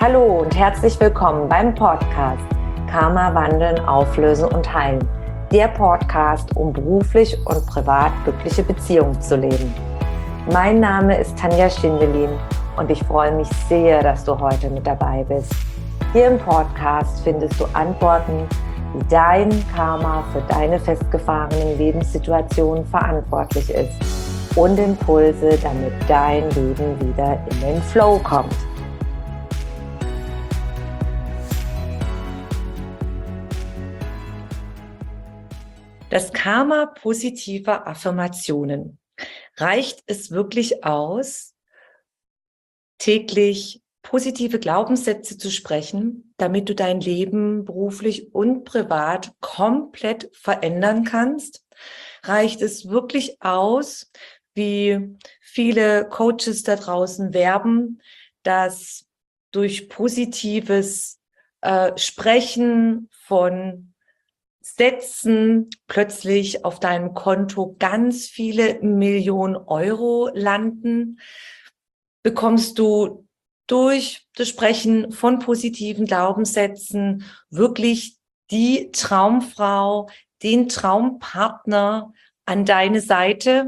Hallo und herzlich willkommen beim Podcast Karma wandeln, auflösen und heilen. Der Podcast, um beruflich und privat glückliche Beziehungen zu leben. Mein Name ist Tanja Schindelin und ich freue mich sehr, dass du heute mit dabei bist. Hier im Podcast findest du Antworten, wie dein Karma für deine festgefahrenen Lebenssituationen verantwortlich ist und Impulse, damit dein Leben wieder in den Flow kommt. Das Karma positiver Affirmationen. Reicht es wirklich aus, täglich positive Glaubenssätze zu sprechen, damit du dein Leben beruflich und privat komplett verändern kannst? Reicht es wirklich aus, wie viele Coaches da draußen werben, dass durch positives Sprechen von Sätzen plötzlich auf deinem Konto ganz viele Millionen Euro landen? Bekommst du durch das Sprechen von positiven Glaubenssätzen wirklich die Traumfrau, den Traumpartner an deine Seite?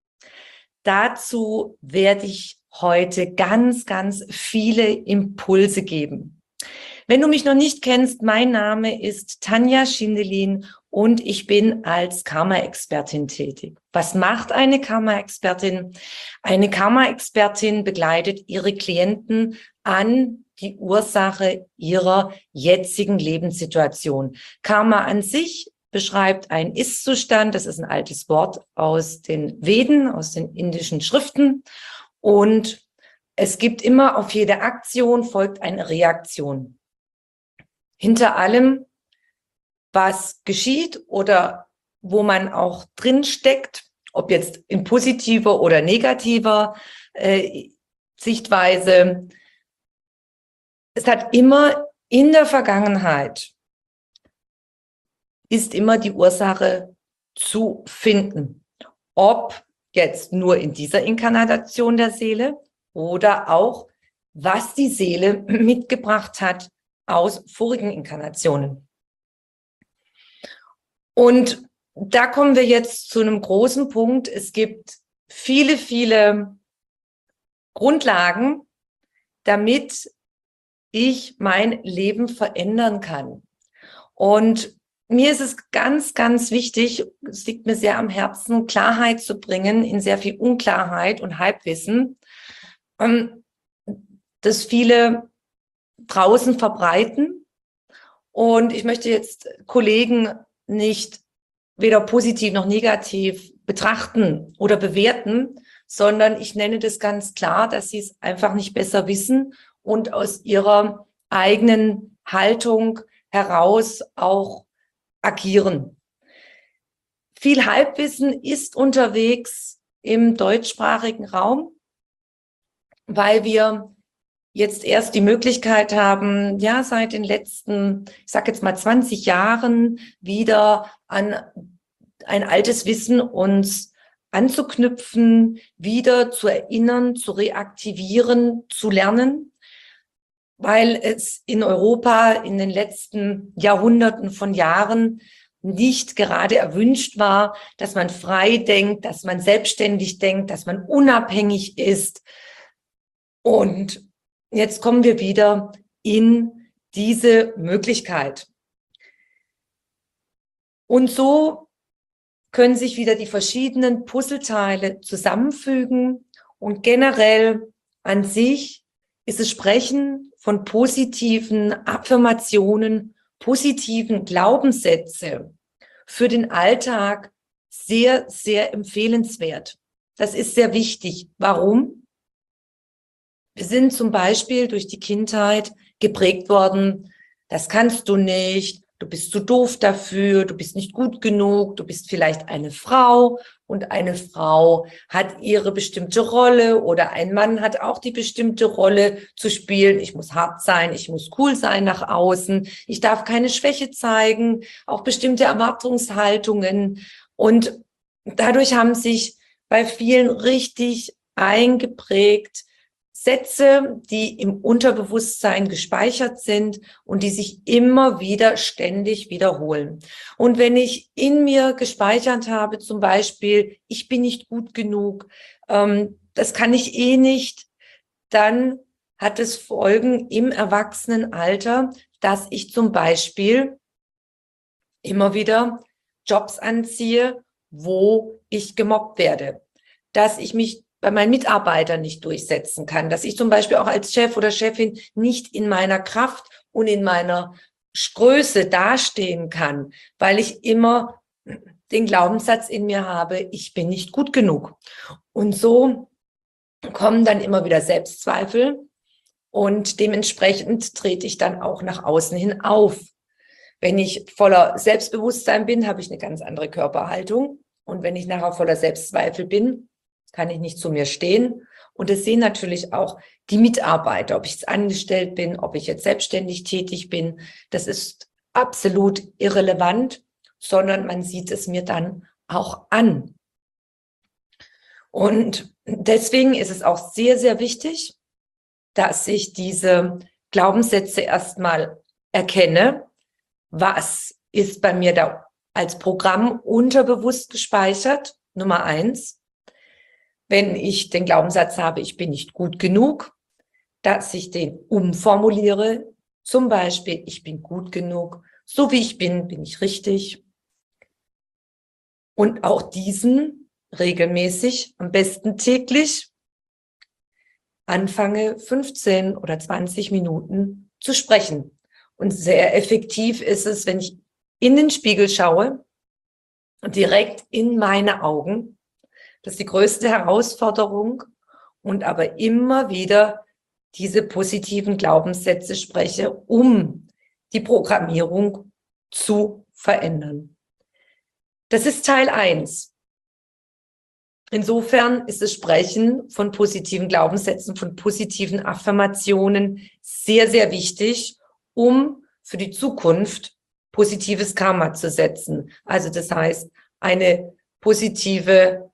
Dazu werde ich heute ganz, ganz viele Impulse geben. Wenn du mich noch nicht kennst, mein Name ist Tanja Schindelin und ich bin als Karma-Expertin tätig. Was macht eine Karma-Expertin? Eine Karma-Expertin begleitet ihre Klienten an die Ursache ihrer jetzigen Lebenssituation. Karma an sich beschreibt einen Ist-Zustand. Das ist ein altes Wort aus den Veden, aus den indischen Schriften. Und es gibt immer, auf jede Aktion folgt eine Reaktion. Hinter allem, was geschieht oder wo man auch drin steckt, ob jetzt in positiver oder negativer Sichtweise, es hat immer in der Vergangenheit, ist immer die Ursache zu finden. Ob jetzt nur in dieser Inkarnation der Seele oder auch, was die Seele mitgebracht hat aus vorigen Inkarnationen. Und da kommen wir jetzt zu einem großen Punkt. Es gibt viele, viele Grundlagen, damit ich mein Leben verändern kann. Und mir ist es ganz, ganz wichtig, es liegt mir sehr am Herzen, Klarheit zu bringen in sehr viel Unklarheit und Halbwissen, das viele draußen verbreiten. Und ich möchte jetzt Kollegen nicht weder positiv noch negativ betrachten oder bewerten, sondern ich nenne das ganz klar, dass sie es einfach nicht besser wissen und aus ihrer eigenen Haltung heraus auch agieren. Viel Halbwissen ist unterwegs im deutschsprachigen Raum, weil wir jetzt erst die Möglichkeit haben, ja, seit den letzten, ich sage jetzt mal 20 Jahren wieder an ein altes Wissen uns anzuknüpfen, wieder zu erinnern, zu reaktivieren, zu lernen, weil es in Europa in den letzten Jahrhunderten von Jahren nicht gerade erwünscht war, dass man frei denkt, dass man selbstständig denkt, dass man unabhängig ist. Und jetzt kommen wir wieder in diese Möglichkeit. Und so können sich wieder die verschiedenen Puzzleteile zusammenfügen. Und generell an sich ist das Sprechen von positiven Affirmationen, positiven Glaubenssätze für den Alltag sehr, sehr empfehlenswert. Das ist sehr wichtig. Warum? Wir sind zum Beispiel durch die Kindheit geprägt worden, das kannst du nicht, du bist zu doof dafür, du bist nicht gut genug, du bist vielleicht eine Frau und eine Frau hat ihre bestimmte Rolle oder ein Mann hat auch die bestimmte Rolle zu spielen. Ich muss hart sein, ich muss cool sein nach außen, ich darf keine Schwäche zeigen, auch bestimmte Erwartungshaltungen. Und dadurch haben sich bei vielen richtig eingeprägt Sätze, die im Unterbewusstsein gespeichert sind und die sich immer wieder ständig wiederholen. Und wenn ich in mir gespeichert habe, zum Beispiel, ich bin nicht gut genug, das kann ich eh nicht, dann hat es Folgen im Erwachsenenalter, dass ich zum Beispiel immer wieder Jobs anziehe, wo ich gemobbt werde, dass ich mich bei meinen Mitarbeitern nicht durchsetzen kann, dass ich zum Beispiel auch als Chef oder Chefin nicht in meiner Kraft und in meiner Größe dastehen kann, weil ich immer den Glaubenssatz in mir habe, ich bin nicht gut genug. Und so kommen dann immer wieder Selbstzweifel und dementsprechend trete ich dann auch nach außen hin auf. Wenn ich voller Selbstbewusstsein bin, habe ich eine ganz andere Körperhaltung. Und wenn ich nachher voller Selbstzweifel bin, kann ich nicht zu mir stehen. Und das sehen natürlich auch die Mitarbeiter, ob ich jetzt angestellt bin, ob ich jetzt selbstständig tätig bin. Das ist absolut irrelevant, sondern man sieht es mir dann auch an. Und deswegen ist es auch sehr, sehr wichtig, dass ich diese Glaubenssätze erstmal erkenne. Was ist bei mir da als Programm unterbewusst gespeichert? Nummer 1. Wenn ich den Glaubenssatz habe, ich bin nicht gut genug, dass ich den umformuliere. Zum Beispiel, ich bin gut genug. So wie ich bin, bin ich richtig. Und auch diesen regelmäßig, am besten täglich, anfange 15 oder 20 Minuten zu sprechen. Und sehr effektiv ist es, wenn ich in den Spiegel schaue und direkt in meine Augen. Das ist die größte Herausforderung. Und aber immer wieder diese positiven Glaubenssätze spreche, um die Programmierung zu verändern. Das ist Teil 1. Insofern ist das Sprechen von positiven Glaubenssätzen, von positiven Affirmationen sehr, sehr wichtig, um für die Zukunft positives Karma zu setzen. Also das heißt, eine positive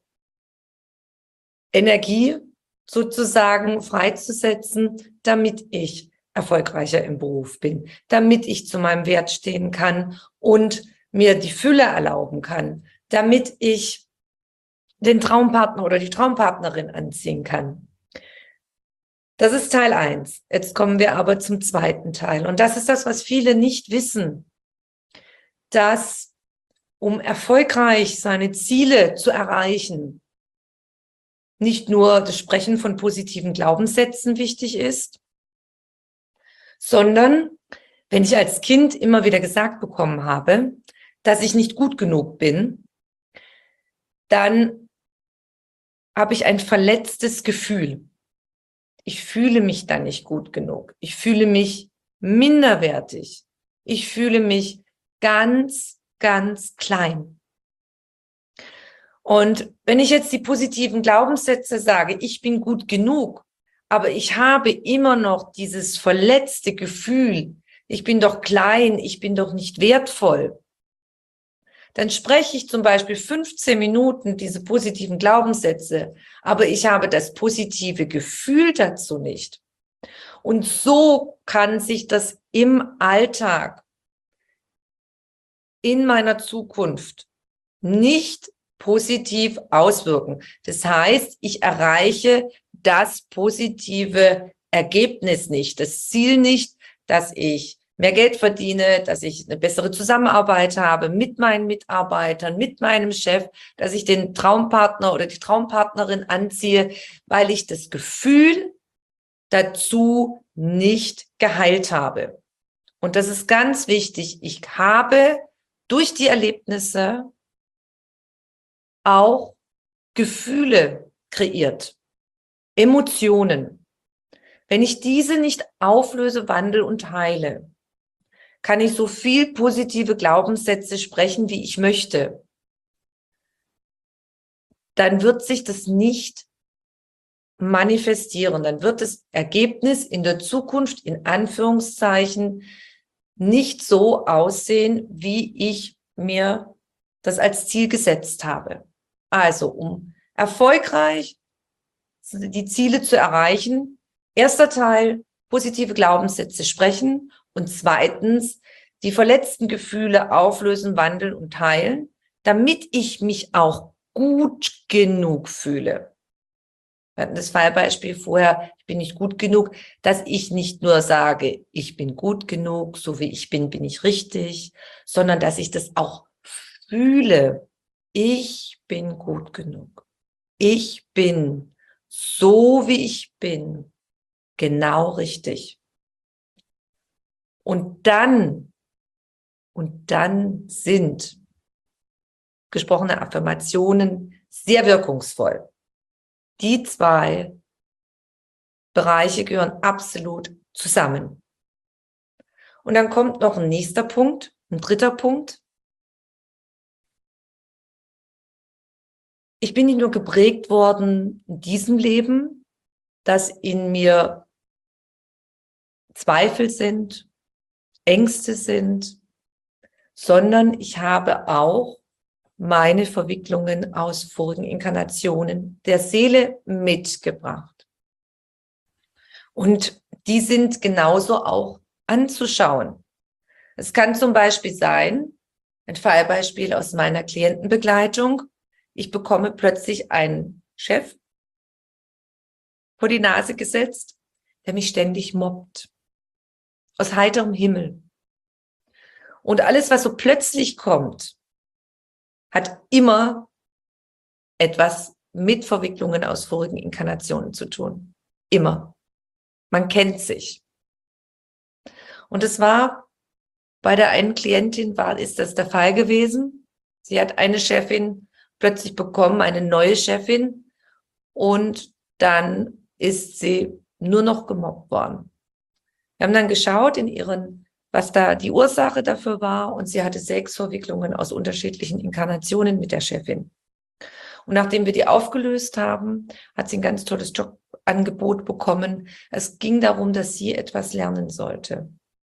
Energie sozusagen freizusetzen, damit ich erfolgreicher im Beruf bin, damit ich zu meinem Wert stehen kann und mir die Fülle erlauben kann, damit ich den Traumpartner oder die Traumpartnerin anziehen kann. Das ist Teil 1. Jetzt kommen wir aber zum zweiten Teil. Und das ist das, was viele nicht wissen, dass um erfolgreich seine Ziele zu erreichen, nicht nur das Sprechen von positiven Glaubenssätzen wichtig ist, sondern wenn ich als Kind immer wieder gesagt bekommen habe, dass ich nicht gut genug bin, dann habe ich ein verletztes Gefühl. Ich fühle mich dann nicht gut genug. Ich fühle mich minderwertig. Ich fühle mich ganz, ganz klein. Und wenn ich jetzt die positiven Glaubenssätze sage, ich bin gut genug, aber ich habe immer noch dieses verletzte Gefühl, ich bin doch klein, ich bin doch nicht wertvoll, dann spreche ich zum Beispiel 15 Minuten diese positiven Glaubenssätze, aber ich habe das positive Gefühl dazu nicht. Und so kann sich das im Alltag, in meiner Zukunft nicht positiv auswirken. Das heißt, ich erreiche das positive Ergebnis nicht, das Ziel nicht, dass ich mehr Geld verdiene, dass ich eine bessere Zusammenarbeit habe mit meinen Mitarbeitern, mit meinem Chef, dass ich den Traumpartner oder die Traumpartnerin anziehe, weil ich das Gefühl dazu nicht geheilt habe. Und das ist ganz wichtig. Ich habe durch die Erlebnisse auch Gefühle kreiert, Emotionen. Wenn ich diese nicht auflöse, wandle und heile, kann ich so viel positive Glaubenssätze sprechen, wie ich möchte. Dann wird sich das nicht manifestieren. Dann wird das Ergebnis in der Zukunft, in Anführungszeichen, nicht so aussehen, wie ich mir das als Ziel gesetzt habe. Also, um erfolgreich die Ziele zu erreichen, Erster Teil, positive Glaubenssätze sprechen. Und zweitens, die verletzten Gefühle auflösen, wandeln und heilen, damit ich mich auch gut genug fühle. Wir hatten das Fallbeispiel vorher, ich bin nicht gut genug, dass ich nicht nur sage, ich bin gut genug, so wie ich bin, bin ich richtig, sondern dass ich das auch fühle. Ich bin gut genug. Ich bin so, wie ich bin, genau richtig. Und dann sind gesprochene Affirmationen sehr wirkungsvoll. Die zwei Bereiche gehören absolut zusammen. Und dann kommt noch ein nächster Punkt, ein dritter Punkt. Ich bin nicht nur geprägt worden in diesem Leben, dass in mir Zweifel sind, Ängste sind, sondern ich habe auch meine Verwicklungen aus vorigen Inkarnationen der Seele mitgebracht. Und die sind genauso auch anzuschauen. Es kann zum Beispiel sein, ein Fallbeispiel aus meiner Klientenbegleitung, ich bekomme plötzlich einen Chef vor die Nase gesetzt, der mich ständig mobbt. Aus heiterem Himmel. Und alles, was so plötzlich kommt, hat immer etwas mit Verwicklungen aus vorigen Inkarnationen zu tun. Immer. Man kennt sich. Und es war bei der einen Klientin ist das der Fall gewesen. Sie hat eine Chefin plötzlich bekommen, eine neue Chefin, und dann ist sie nur noch gemobbt worden. Wir haben dann geschaut was da die Ursache dafür war, und sie hatte 6 Verwicklungen aus unterschiedlichen Inkarnationen mit der Chefin. Und nachdem wir die aufgelöst haben, hat sie ein ganz tolles Jobangebot bekommen. Es ging darum, dass sie etwas lernen sollte.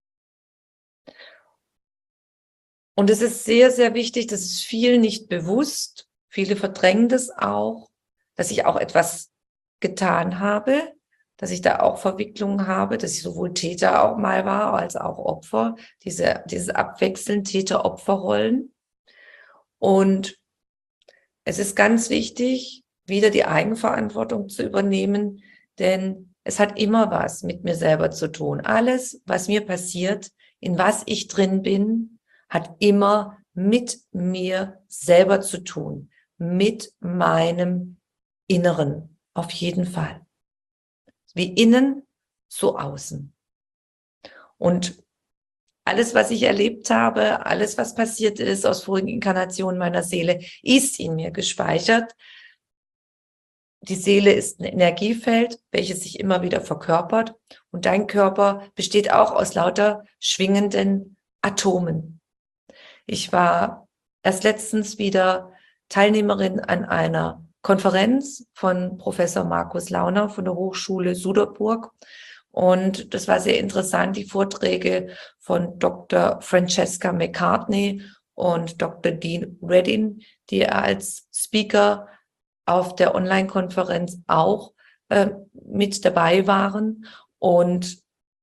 Und es ist sehr, sehr wichtig, das ist vielen nicht bewusst, viele verdrängen das auch, dass ich auch etwas getan habe, dass ich da auch Verwicklungen habe, dass ich sowohl Täter auch mal war, als auch Opfer, dieses Abwechseln Täter-Opfer-Rollen. Und es ist ganz wichtig, wieder die Eigenverantwortung zu übernehmen, denn es hat immer was mit mir selber zu tun. Alles, was mir passiert, in was ich drin bin, hat immer mit mir selber zu tun, mit meinem Inneren, auf jeden Fall. Wie innen, so außen. Und alles, was ich erlebt habe, alles, was passiert ist aus vorigen Inkarnationen meiner Seele, ist in mir gespeichert. Die Seele ist ein Energiefeld, welches sich immer wieder verkörpert. Und dein Körper besteht auch aus lauter schwingenden Atomen. Ich war erst letztens wieder Teilnehmerin an einer Konferenz von Professor Markus Launer von der Hochschule Suderburg. Und das war sehr interessant, die Vorträge von Dr. Francesca McCartney und Dr. Dean Reddin, die als Speaker auf der Online-Konferenz auch mit dabei waren. Und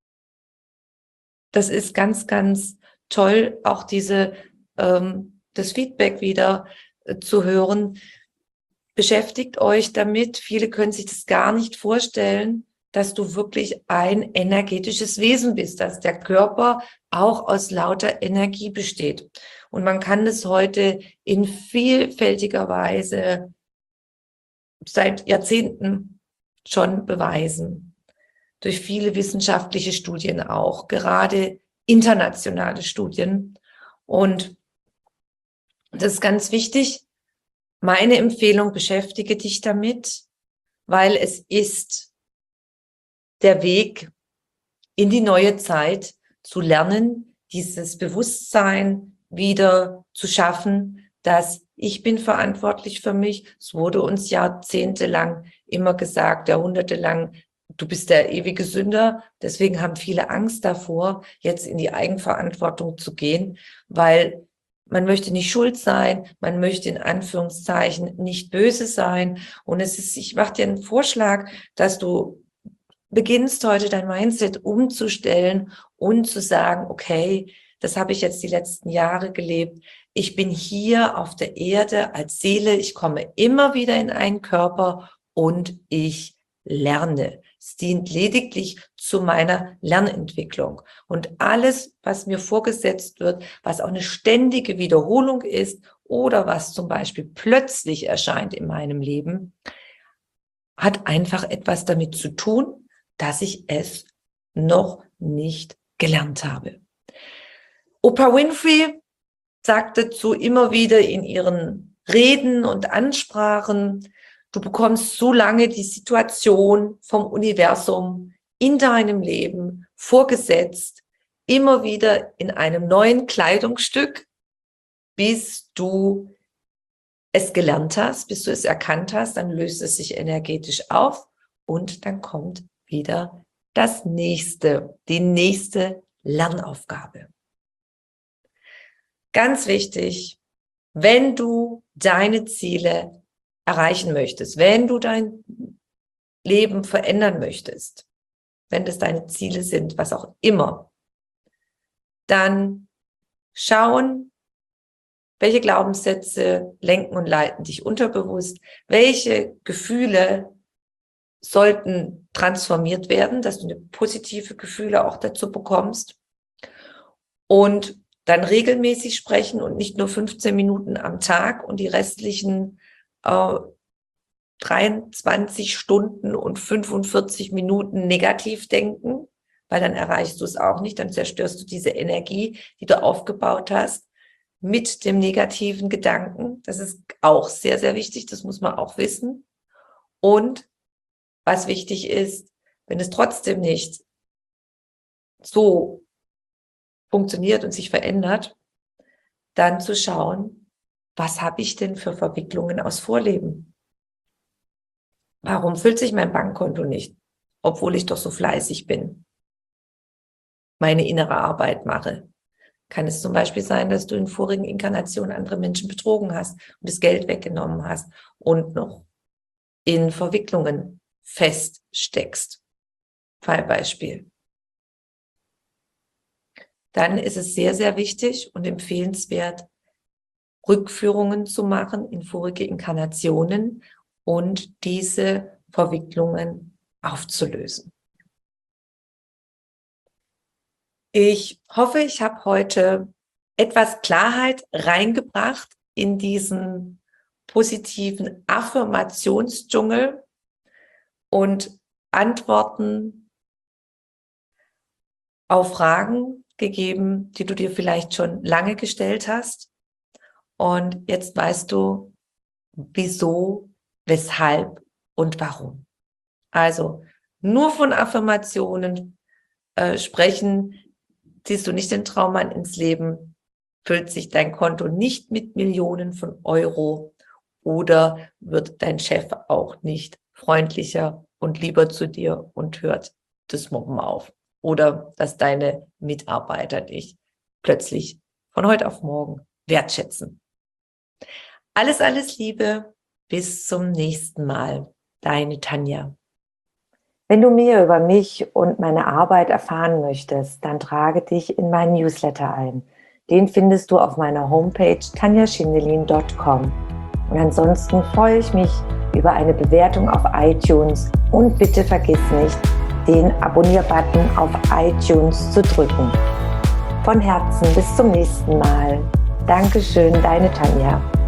das ist ganz, ganz toll, auch das Feedback wieder zu hören. Beschäftigt euch damit. Viele können sich das gar nicht vorstellen, dass du wirklich ein energetisches Wesen bist, dass der Körper auch aus lauter Energie besteht. Und man kann das heute in vielfältiger Weise seit Jahrzehnten schon beweisen. Durch viele wissenschaftliche Studien auch, gerade internationale Studien. Und das ist ganz wichtig. Meine Empfehlung, beschäftige dich damit, weil es ist der Weg in die neue Zeit zu lernen, dieses Bewusstsein wieder zu schaffen, dass ich bin verantwortlich für mich. Es wurde uns jahrzehntelang immer gesagt, jahrhundertelang, du bist der ewige Sünder. Deswegen haben viele Angst davor, jetzt in die Eigenverantwortung zu gehen, weil man möchte nicht schuld sein, man möchte in Anführungszeichen nicht böse sein. Und ich mache dir einen Vorschlag, dass du beginnst heute dein Mindset umzustellen und zu sagen, okay, das habe ich jetzt die letzten Jahre gelebt. Ich bin hier auf der Erde als Seele. Ich komme immer wieder in einen Körper und ich lerne. Es dient lediglich zu meiner Lernentwicklung. Und alles, was mir vorgesetzt wird, was auch eine ständige Wiederholung ist oder was zum Beispiel plötzlich erscheint in meinem Leben, hat einfach etwas damit zu tun, dass ich es noch nicht gelernt habe. Oprah Winfrey sagt dazu immer wieder in ihren Reden und Ansprachen, du bekommst so lange die Situation vom Universum in deinem Leben vorgesetzt, immer wieder in einem neuen Kleidungsstück, bis du es gelernt hast, bis du es erkannt hast, dann löst es sich energetisch auf und dann kommt wieder die nächste Lernaufgabe. Ganz wichtig, wenn du deine Ziele erreichen möchtest, wenn du dein Leben verändern möchtest, wenn das deine Ziele sind, was auch immer, dann schauen, welche Glaubenssätze lenken und leiten dich unterbewusst, welche Gefühle sollten transformiert werden, dass du eine positive Gefühle auch dazu bekommst und dann regelmäßig sprechen und nicht nur 15 Minuten am Tag und die restlichen 23 Stunden und 45 Minuten negativ denken, weil dann erreichst du es auch nicht, dann zerstörst du diese Energie, die du aufgebaut hast, mit dem negativen Gedanken. Das ist auch sehr, sehr wichtig, das muss man auch wissen. Und was wichtig ist, wenn es trotzdem nicht so funktioniert und sich verändert, dann zu schauen, was habe ich denn für Verwicklungen aus Vorleben? Warum füllt sich mein Bankkonto nicht, obwohl ich doch so fleißig bin, meine innere Arbeit mache? Kann es zum Beispiel sein, dass du in vorigen Inkarnationen andere Menschen betrogen hast und das Geld weggenommen hast und noch in Verwicklungen feststeckst? Fallbeispiel. Dann ist es sehr, sehr wichtig und empfehlenswert, Rückführungen zu machen in vorige Inkarnationen und diese Verwicklungen aufzulösen. Ich hoffe, ich habe heute etwas Klarheit reingebracht in diesen positiven Affirmationsdschungel und Antworten auf Fragen gegeben, die du dir vielleicht schon lange gestellt hast. Und jetzt weißt du, wieso, weshalb und warum. Also nur von Affirmationen sprechen, ziehst du nicht den Traummann ins Leben, füllt sich dein Konto nicht mit Millionen von Euro oder wird dein Chef auch nicht freundlicher und lieber zu dir und hört das Mobben auf. Oder dass deine Mitarbeiter dich plötzlich von heute auf morgen wertschätzen. Alles, alles Liebe, bis zum nächsten Mal. Deine Tanja. Wenn du mehr über mich und meine Arbeit erfahren möchtest, dann trage dich in meinen Newsletter ein. Den findest du auf meiner Homepage tanjaschindelin.com. Und ansonsten freue ich mich über eine Bewertung auf iTunes und bitte vergiss nicht, den Abonnier-Button auf iTunes zu drücken. Von Herzen bis zum nächsten Mal. Dankeschön, deine Tanja.